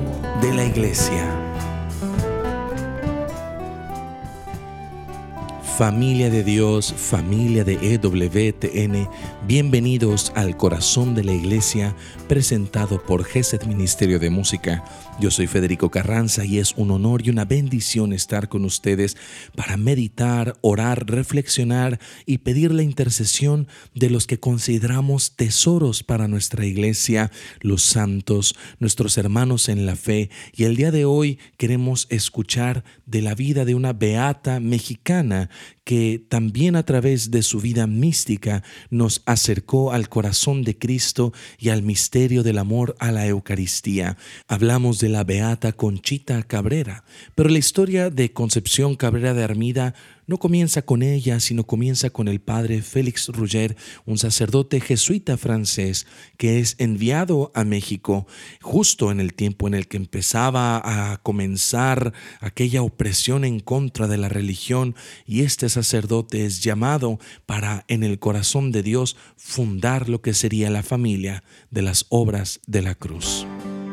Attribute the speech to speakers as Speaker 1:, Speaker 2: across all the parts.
Speaker 1: de la Iglesia. Familia de Dios, familia de EWTN, bienvenidos al Corazón de la Iglesia, presentado por GESED Ministerio de Música. Yo soy Federico Carranza y es un honor y una bendición estar con ustedes para meditar, orar, reflexionar y pedir la intercesión de los que consideramos tesoros para nuestra iglesia, los santos, nuestros hermanos en la fe. Y el día de hoy queremos escuchar de la vida de una beata mexicana que también a través de su vida mística nos acercó al corazón de Cristo y al misterio del amor a la Eucaristía. Hablamos de la beata Conchita Cabrera, pero la historia de Concepción Cabrera de Armida no comienza con ella, sino comienza con el padre Félix Rugger, un sacerdote jesuita francés que es enviado a México justo en el tiempo en el que empezaba a comenzar aquella opresión en contra de la religión, y este sacerdote es llamado para, en el corazón de Dios, fundar lo que sería la familia de las obras de la cruz.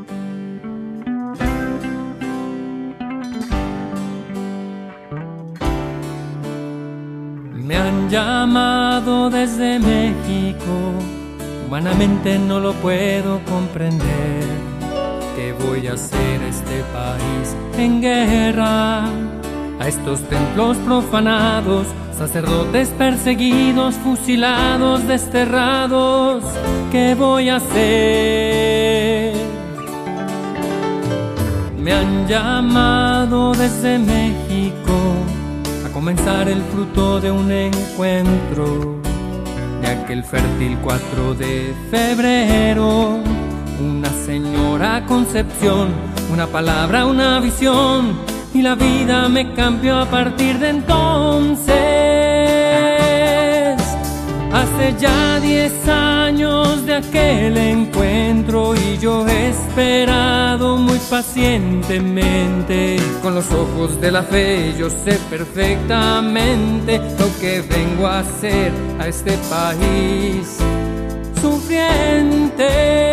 Speaker 2: Me han llamado desde México, humanamente no lo puedo comprender. ¿Qué voy a hacer a este país en guerra? A estos templos profanados, sacerdotes perseguidos, fusilados, desterrados. ¿Qué voy a hacer? Me han llamado desde México a comenzar el fruto de un encuentro, de aquel fértil 4 de febrero. Una señora concepción, una palabra, una visión, y la vida me cambió a partir de entonces. Hace ya 10 años de aquel encuentro y yo he esperado muy pacientemente. Con los ojos de la fe yo sé perfectamente lo que vengo a hacer a este país sufriente.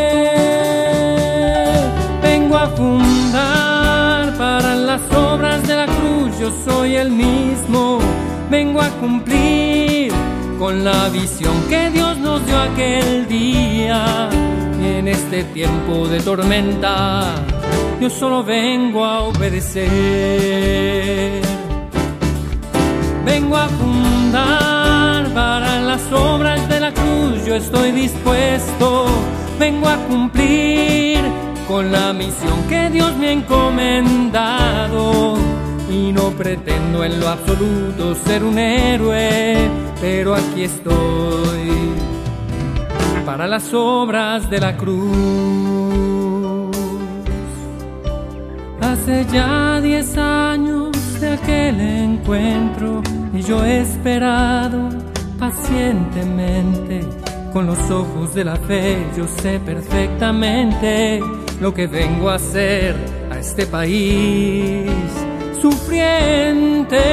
Speaker 2: Vengo a fundar para las obras de la cruz, yo soy el mismo. Vengo a cumplir con la visión que Dios nos dio aquel día. Y en este tiempo de tormenta yo solo vengo a obedecer. Vengo a fundar para las obras de la cruz, yo estoy dispuesto. Vengo a cumplir con la misión que Dios me ha encomendado. Y no pretendo en lo absoluto ser un héroe, pero aquí estoy para las obras de la cruz. Hace ya 10 años de aquel encuentro y yo he esperado pacientemente. Con los ojos de la fe yo sé perfectamente lo que vengo a hacer a este país sufriente.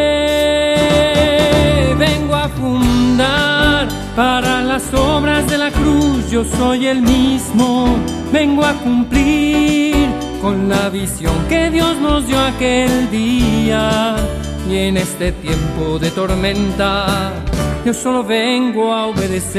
Speaker 2: Vengo a fundar para las obras de la cruz, yo soy el mismo. Vengo a cumplir con la visión que Dios nos dio aquel día. Y en este tiempo de tormenta yo solo vengo a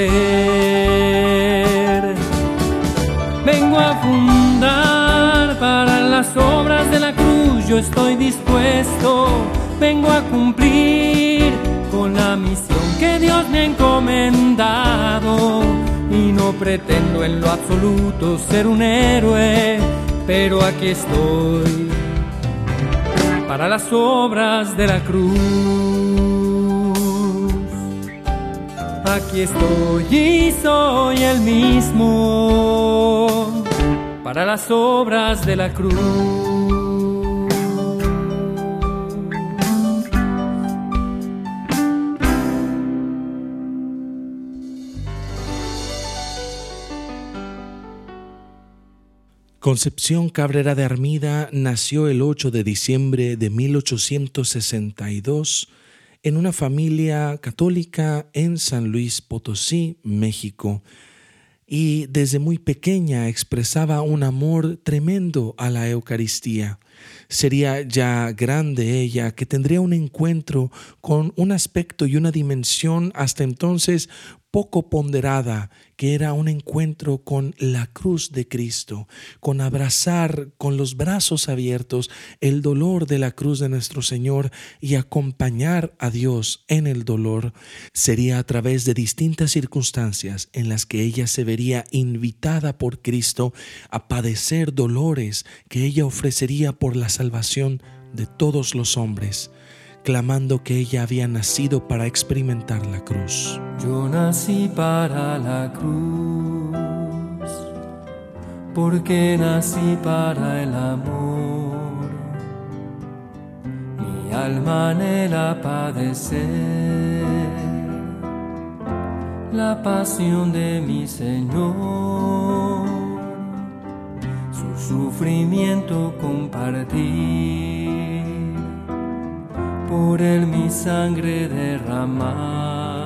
Speaker 2: obedecer. Vengo a fundar para las obras de la cruz, yo estoy dispuesto. Vengo a cumplir con la misión que Dios me ha encomendado. Y no pretendo en lo absoluto ser un héroe, pero aquí estoy para las obras de la cruz. Aquí estoy y soy el mismo para las obras de la cruz.
Speaker 1: Concepción Cabrera de Armida nació el 8 de diciembre de 1862 en una familia católica en San Luis Potosí, México. y desde muy pequeña expresaba un amor tremendo a la Eucaristía. Sería ya grande ella que tendría un encuentro con un aspecto y una dimensión hasta entonces poco ponderada, que era un encuentro con la cruz de Cristo, con abrazar con los brazos abiertos el dolor de la cruz de nuestro Señor y acompañar a Dios en el dolor. Sería a través de distintas circunstancias en las que ella se vería invitada por Cristo a padecer dolores que ella ofrecería por la salvación de todos los hombres, clamando que ella había nacido para experimentar la cruz.
Speaker 2: Yo nací para la cruz, porque nací para el amor. Mi alma anhela padecer la pasión de mi Señor, su sufrimiento compartir, por él mi sangre derramar,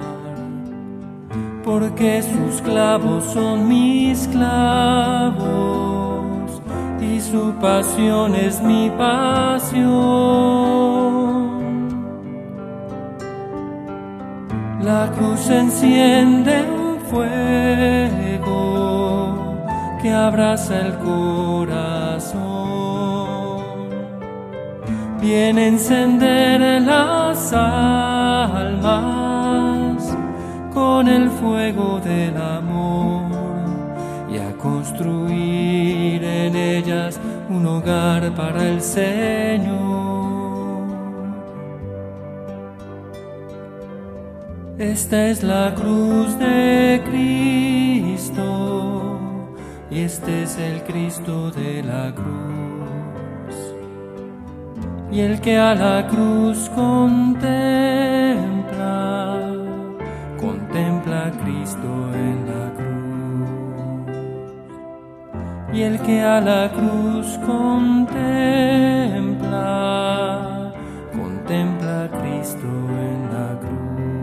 Speaker 2: porque sus clavos son mis clavos y su pasión es mi pasión. La cruz enciende un fuego que abraza el corazón, viene a encender las almas con el fuego del amor y a construir en ellas un hogar para el Señor. Esta es la cruz de Cristo y este es el Cristo de la cruz. Y el que a la cruz contempla, contempla a Cristo en la cruz. Y el que a la cruz contempla, contempla a Cristo en la cruz.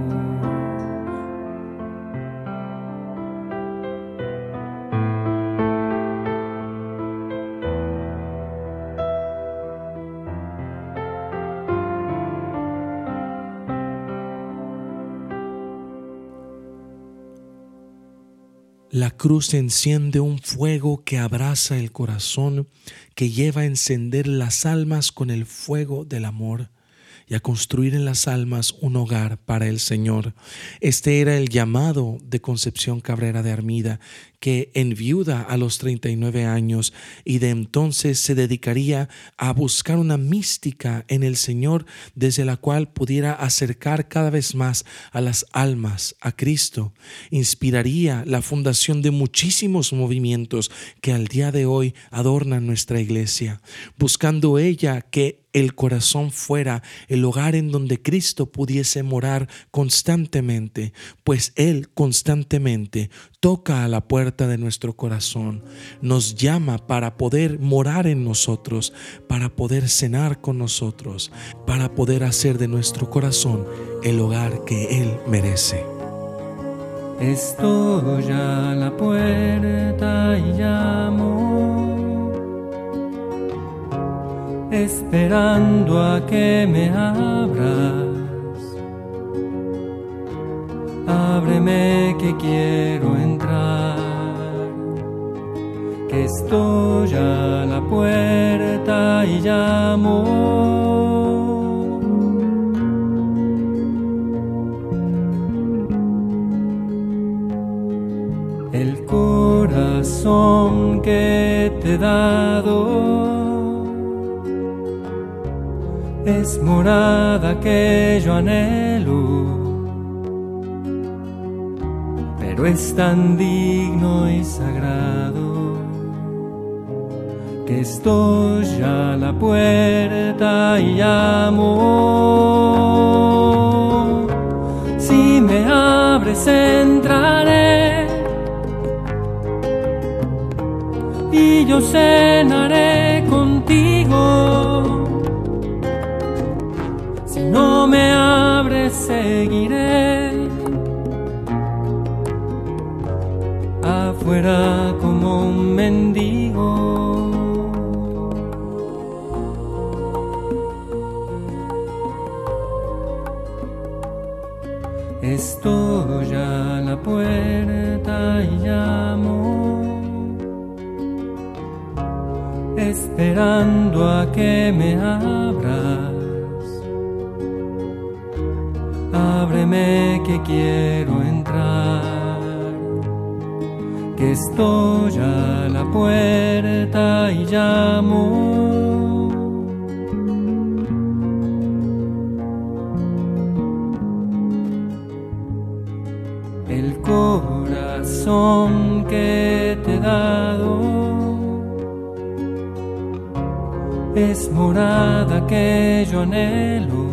Speaker 1: La cruz enciende un fuego que abraza el corazón, que lleva a encender las almas con el fuego del amor y a construir en las almas un hogar para el Señor. Este era el llamado de Concepción Cabrera de Armida, que enviuda a los 39 años y de entonces se dedicaría a buscar una mística en el Señor desde la cual pudiera acercar cada vez más a las almas a Cristo. Inspiraría la fundación de muchísimos movimientos que al día de hoy adornan nuestra iglesia, buscando ella que el corazón fuera el hogar en donde Cristo pudiese morar constantemente, pues Él constantemente toca a la puerta de nuestro corazón, nos llama para poder morar en nosotros, para poder cenar con nosotros, para poder hacer de nuestro corazón el hogar que Él merece.
Speaker 2: Estoy a la puerta y llamo, esperando a que me abras. Ábreme que quiero entrar, que estoy a la puerta y llamo. El corazón que te he dado es morada que yo anhelo, pero es tan digno y sagrado que estoy a la puerta y llamo. Si me abres entraré y yo cenaré contigo. Si no me abres seguiré Estoy a la puerta y llamo, esperando a que me abras. Ábreme que quiero entrar, que estoy a la puerta y llamo. El corazón que te he dado es morada que yo anhelo,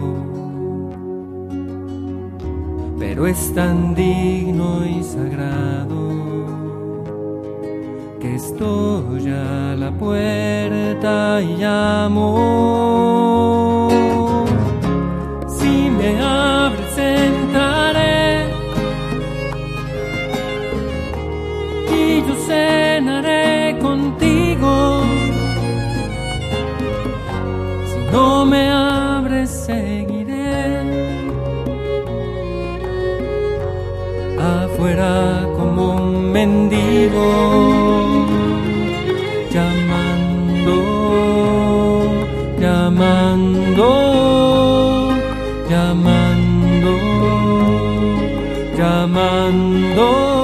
Speaker 2: pero es tan digno y sagrado que estoy a la puerta y llamo. Si me abres entraré y yo cenaré contigo. Si no me abres seguiré afuera como un mendigo, llamando, llamando, llamando, llamando.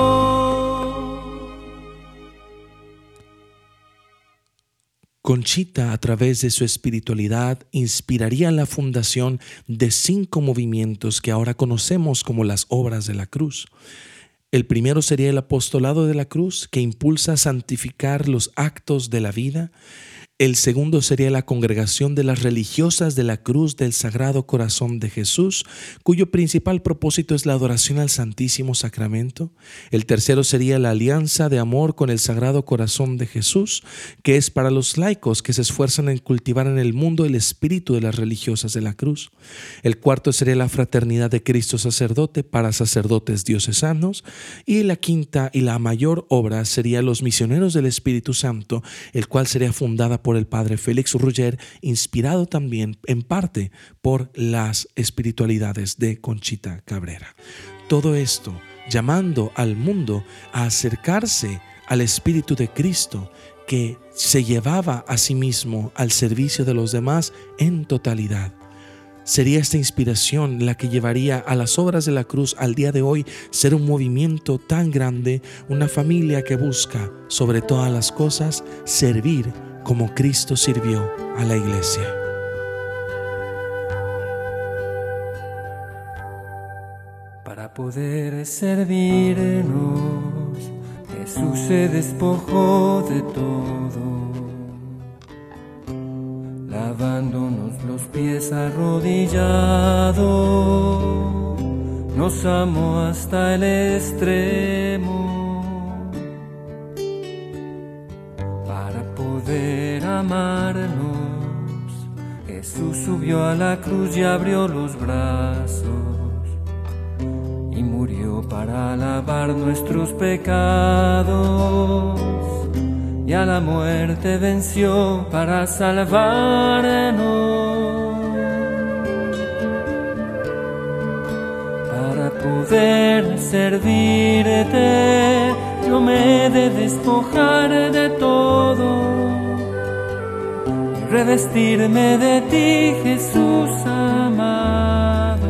Speaker 1: Conchita, a través de su espiritualidad, inspiraría la fundación de 5 movimientos que ahora conocemos como las obras de la cruz. El primero sería el apostolado de la cruz, que impulsa a santificar los actos de la vida. El segundo sería la congregación de las religiosas de la Cruz del Sagrado Corazón de Jesús, cuyo principal propósito es la adoración al Santísimo Sacramento. El tercero sería la alianza de amor con el Sagrado Corazón de Jesús, que es para los laicos que se esfuerzan en cultivar en el mundo el espíritu de las religiosas de la Cruz. El cuarto sería la fraternidad de Cristo sacerdote para sacerdotes diocesanos. Y la quinta y la mayor obra sería los misioneros del Espíritu Santo, el cual sería fundada por el padre Félix Rugger, inspirado también en parte por las espiritualidades de Conchita Cabrera. Todo esto llamando al mundo a acercarse al Espíritu de Cristo, que se llevaba a sí mismo al servicio de los demás en totalidad. Sería esta inspiración la que llevaría a las obras de la cruz al día de hoy ser un movimiento tan grande, una familia que busca, sobre todas las cosas, servir como Cristo sirvió a la iglesia.
Speaker 2: Para poder servirnos, Jesús se despojó de todo, lavándonos los pies arrodillado, nos amó hasta el extremo. Para poder amarnos, Jesús subió a la cruz y abrió los brazos y murió para lavar nuestros pecados. Y a la muerte venció para salvarnos. Para poder servirte, yo me he de despojar de todo y revestirme de ti, Jesús amado,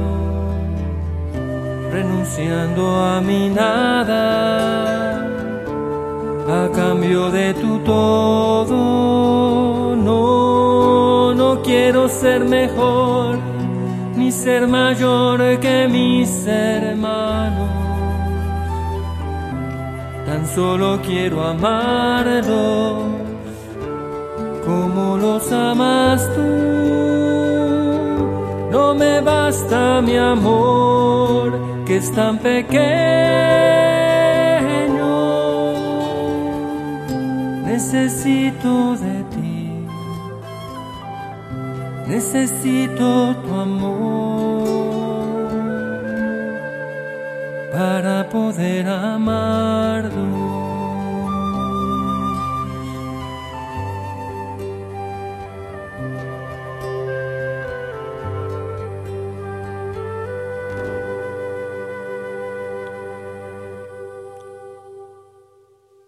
Speaker 2: renunciando a mi nada a cambio de tu todo. No quiero ser mejor ni ser mayor que mis hermanos, tan solo quiero amarlos como los amas tú. No me basta mi amor, que es tan pequeño. Necesito de ti, necesito tu amor para poder amarlo.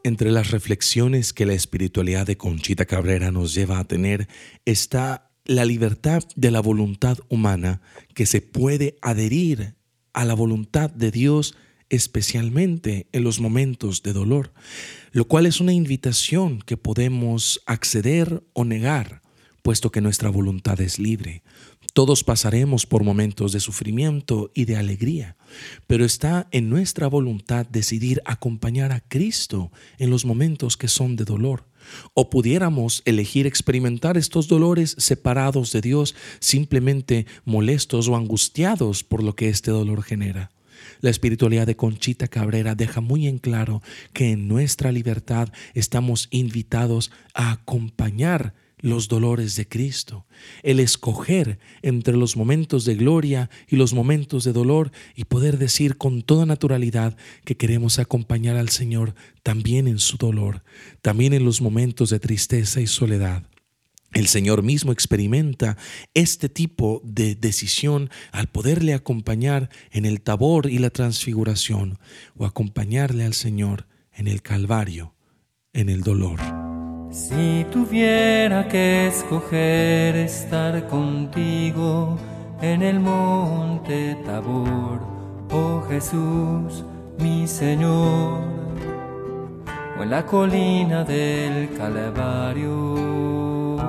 Speaker 1: Entre las reflexiones que la espiritualidad de Conchita Cabrera nos lleva a tener está la libertad de la voluntad humana que se puede adherir a la voluntad de Dios, especialmente en los momentos de dolor, lo cual es una invitación que podemos acceder o negar, puesto que nuestra voluntad es libre. Todos pasaremos por momentos de sufrimiento y de alegría, pero está en nuestra voluntad decidir acompañar a Cristo en los momentos que son de dolor. O pudiéramos elegir experimentar estos dolores separados de Dios, simplemente molestos o angustiados por lo que este dolor genera. La espiritualidad de Conchita Cabrera deja muy en claro que en nuestra libertad estamos invitados a acompañar los dolores de Cristo, el escoger entre los momentos de gloria y los momentos de dolor y poder decir con toda naturalidad que queremos acompañar al Señor también en su dolor, también en los momentos de tristeza y soledad. El Señor mismo experimenta este tipo de decisión al poderle acompañar en el Tabor y la Transfiguración, o acompañarle al Señor en el Calvario, en el dolor.
Speaker 2: Si tuviera que escoger estar contigo en el monte Tabor, oh Jesús, mi Señor, o en la colina del Calvario.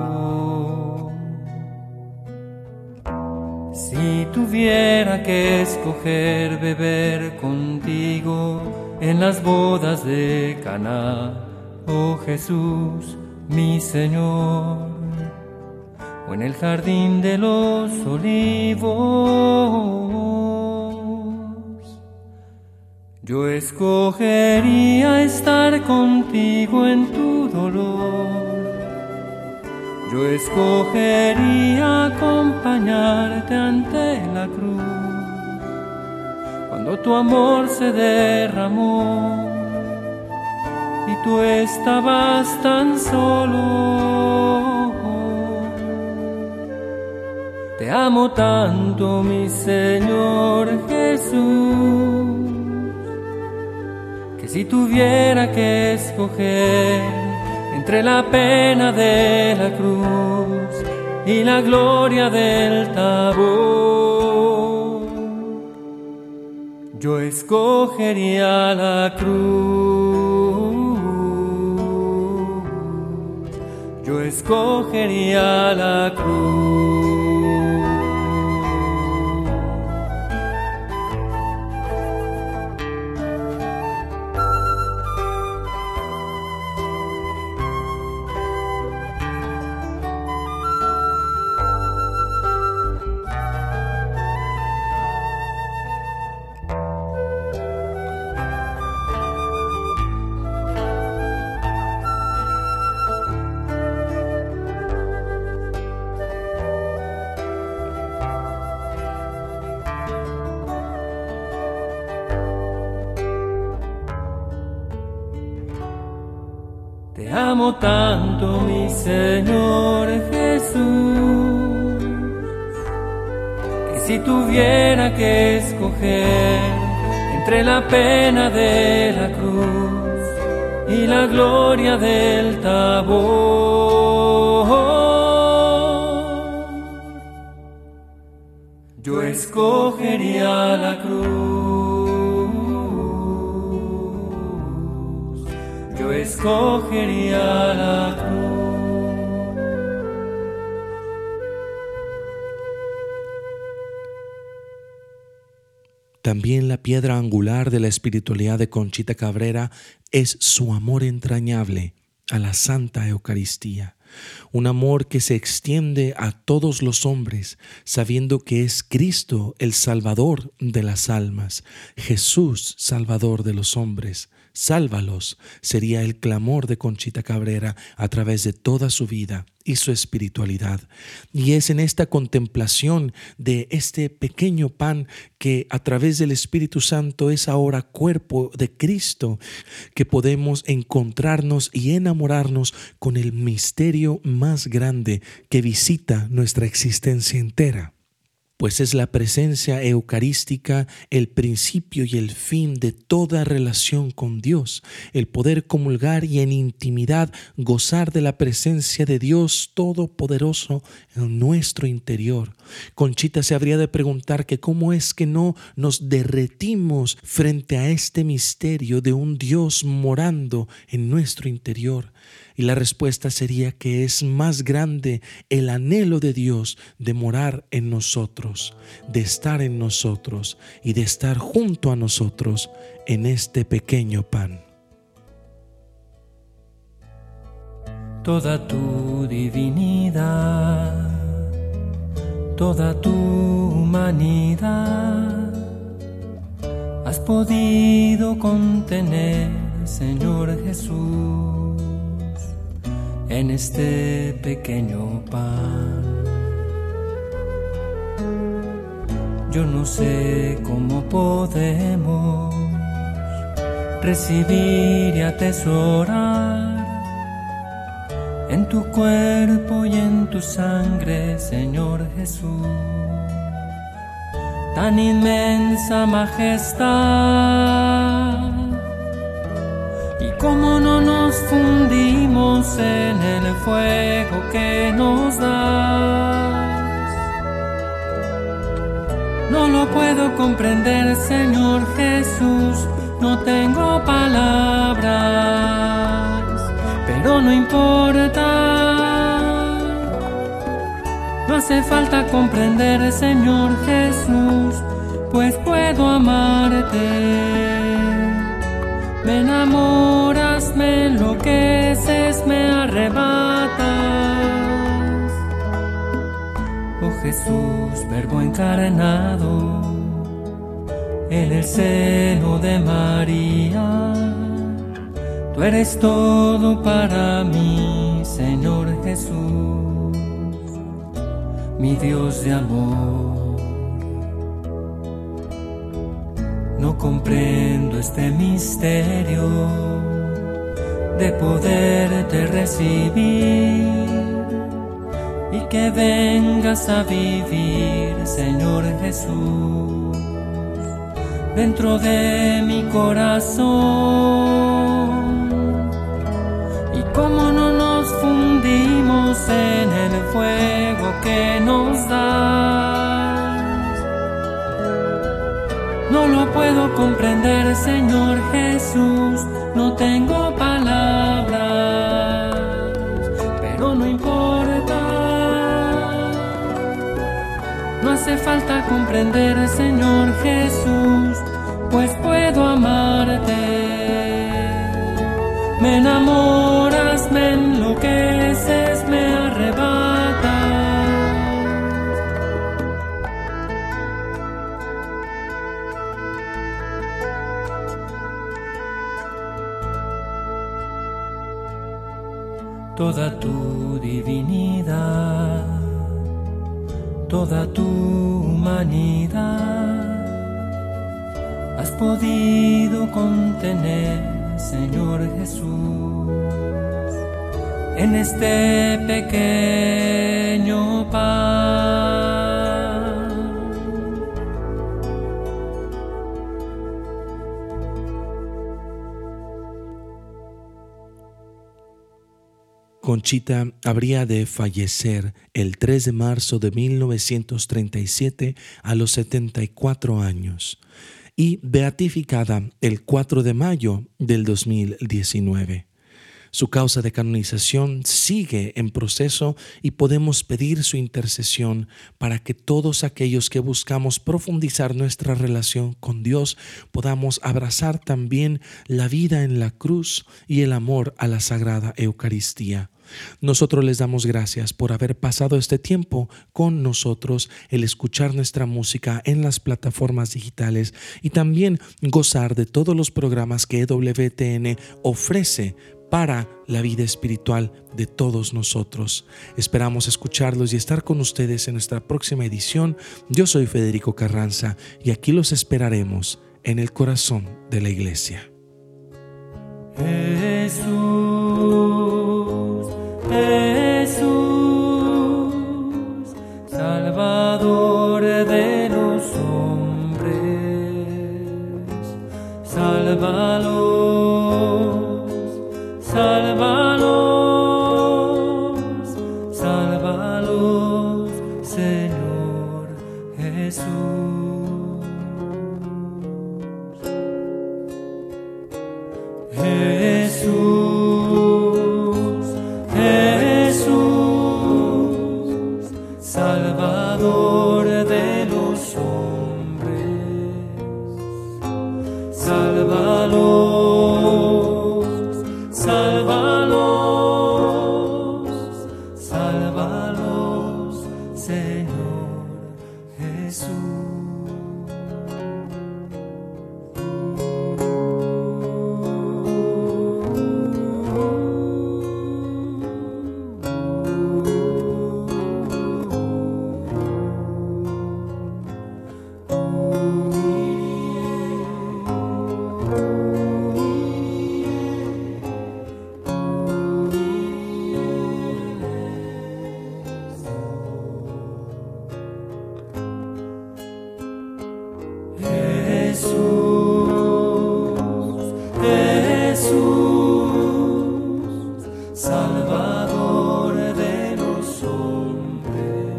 Speaker 2: Si tuviera que escoger beber contigo en las bodas de Caná, oh Jesús, mi Señor, o en el jardín de los olivos, yo escogería estar contigo en tu dolor. Yo escogería acompañarte ante la cruz, cuando tu amor se derramó y tú estabas tan solo. Te amo tanto, mi Señor Jesús, que si tuviera que escoger entre la pena de la cruz y la gloria del Tabor, yo escogería la cruz. Yo escogería la cruz. Te amo tanto, mi Señor Jesús, que si tuviera que escoger entre la pena de la cruz y la gloria del Tabor, yo escogería la cruz. Yo escogería la cruz.
Speaker 1: También la piedra angular de la espiritualidad de Conchita Cabrera es su amor entrañable a la Santa Eucaristía. Un amor que se extiende a todos los hombres, sabiendo que es Cristo el Salvador de las almas, Jesús Salvador de los hombres. Sálvalos, sería el clamor de Conchita Cabrera a través de toda su vida y su espiritualidad. Y es en esta contemplación de este pequeño pan que a través del Espíritu Santo es ahora cuerpo de Cristo, que podemos encontrarnos y enamorarnos con el misterio más grande que visita nuestra existencia entera. pues es la presencia eucarística el principio y el fin de toda relación con Dios, el poder comulgar y en intimidad gozar de la presencia de Dios Todopoderoso en nuestro interior. Conchita se habría de preguntar que cómo es que no nos derretimos frente a este misterio de un Dios morando en nuestro interior. Y la respuesta sería que es más grande el anhelo de Dios de morar en nosotros, de estar en nosotros y de estar junto a nosotros en este pequeño pan.
Speaker 2: Toda tu divinidad, toda tu humanidad, has podido contener, Señor Jesús, en este pequeño pan. Yo no sé cómo podemos recibir y atesorar en tu cuerpo y en tu sangre, Señor Jesús, tan inmensa majestad. Y cómo no nos fundimos en el fuego que nos das. No lo puedo comprender, Señor Jesús, no tengo palabras, pero no importa. No hace falta comprender, Señor Jesús, pues puedo amarte. Me enamoras, me enloqueces, me arrebatas. Oh Jesús, Verbo encarnado en el seno de María, tú eres todo para mí, Señor Jesús, mi Dios de amor. No comprendo este misterio de poderte recibir y que vengas a vivir, Señor Jesús, dentro de mi corazón. Y cómo no nos fundimos en el fuego que nos das. No lo puedo comprender, Señor Jesús, no tengo palabras, pero no importa. No hace falta comprender, Señor Jesús, pues puedo amarte. Me enamoras, me enloqueces, me arrebatas. Toda tu divinidad, toda tu humanidad, has podido contener, Señor Jesús, en este pequeño pan.
Speaker 1: Conchita habría de fallecer el 3 de marzo de 1937 a los 74 años y beatificada el 4 de mayo del 2019. Su causa de canonización sigue en proceso y podemos pedir su intercesión para que todos aquellos que buscamos profundizar nuestra relación con Dios podamos abrazar también la vida en la cruz y el amor a la Sagrada Eucaristía. Nosotros les damos gracias por haber pasado este tiempo con nosotros, el escuchar nuestra música en las plataformas digitales y también gozar de todos los programas que EWTN ofrece para la vida espiritual de todos nosotros. Esperamos escucharlos y estar con ustedes en nuestra próxima edición. Yo soy Federico Carranza y aquí los esperaremos en el corazón de la iglesia.
Speaker 2: Jesús, Salvador de sálvalos, Señor Jesús. Salvador de los hombres,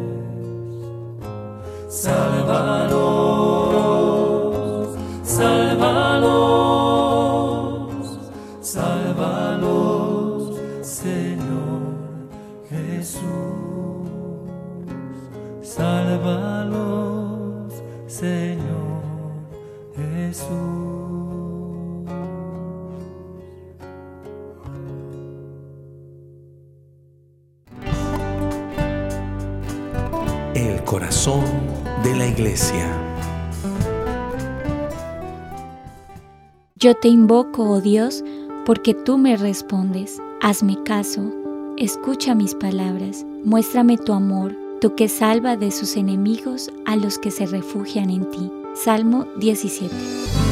Speaker 2: sálvalos, sálvalos, sálvalos, Señor Jesús, sálvalos, Señor Jesús.
Speaker 1: El corazón de la Iglesia.
Speaker 3: Yo te invoco, oh Dios, porque tú me respondes. Hazme caso, escucha mis palabras, muéstrame tu amor, tú que salva de sus enemigos a los que se refugian en ti. Salmo 17.